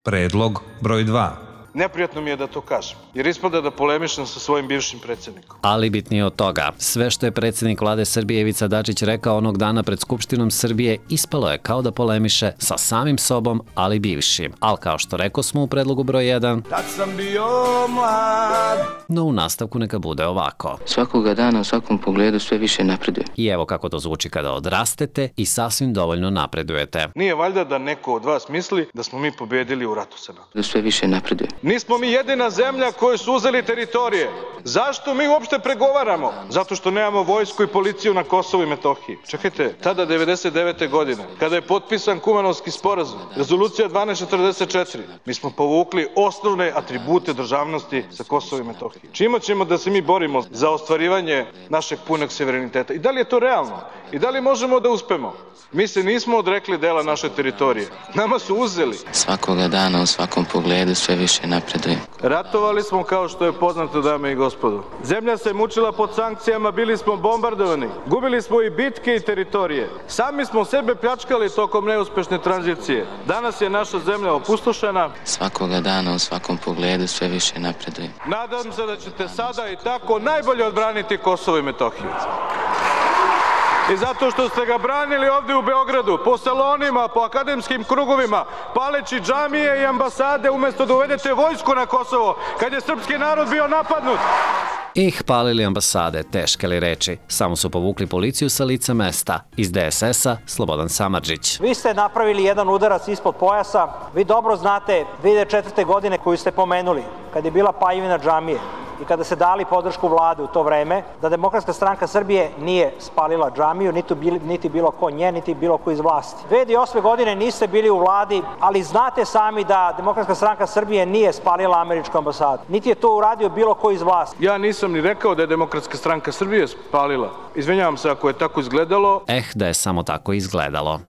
Predlog broj 2. Neprijatno mi je da to kažem, jer ispada da polemišem sa svojim bivšim predsjednikom. Ali bitnije od toga, sve što je predsjednik vlade Srbije Ivica Dačić rekao onog dana pred Skupštinom Srbije ispalo je kao da polemiše sa samim sobom, ali bivšim. Ali kao što rekao smo u predlogu broj 1, Tad sam bio mlad. no u nastavku neka bude ovako. Svakoga dana u svakom pogledu sve više napreduje. I evo kako to zvuči kada odrastete i sasvim dovoljno napredujete. Nije valjda da neko od vas misli da smo mi pobedili u ratu sa NATO. Da sve više napreduje. Nismo mi jedina zemlja koju su uzeli teritorije. Zašto mi uopšte pregovaramo? Zato što nemamo vojsku i policiju na Kosovu i Metohiji. Čekajte, tada 99. godine, kada je potpisan Kumanovski sporazum, rezolucija 1244, mi smo povukli osnovne atribute državnosti sa Kosova i Metohije. Čime ćemo da se mi borimo za ostvarivanje našeg punog suvereniteta? I da li je to realno? I da li možemo da uspemo? Mi se nismo odrekli dela naše teritorije. Nama su uzeli. Svakoga dana u svakom pogledu sve više napreduje. Ratovali smo kao što je poznato, dame i gospodo. Zemlja se mučila pod sankcijama, bili smo bombardovani. Gubili smo i bitke i teritorije. Sami smo sebe pljačkali tokom neuspešne tranzicije. Danas je naša zemlja opustošena. Svakoga dana u svakom pogledu sve više napreduje. Nadam se da ćete sada i tako najbolje odbraniti Kosovo i Metohiju. I zato što ste ga branili ovdje u Beogradu, po salonima, po akademskim krugovima, paleći džamije i ambasade umjesto da uvedete vojsku na Kosovo, kad je srpski narod bio napadnut. Ih palili ambasade, teške li reči, samo su povukli policiju sa lica mesta. Iz DSS-a Slobodan Samardžić. Vi ste napravili jedan udarac ispod pojasa, vi dobro znate 2004. godine koju ste pomenuli, kad je bila paljevina džamije i kada se dali podršku vlade u to vreme, da Demokratska stranka Srbije nije spalila džamiju, niti bilo ko nje, niti bilo ko iz vlasti. 2008. godine niste bili u vladi, ali znate sami da Demokratska stranka Srbije nije spalila američku ambasadu, niti je to uradio bilo ko iz vlasti. Ja nisam ni rekao da je Demokratska stranka Srbije spalila. Izvinjavam se ako je tako izgledalo. Da je samo tako izgledalo.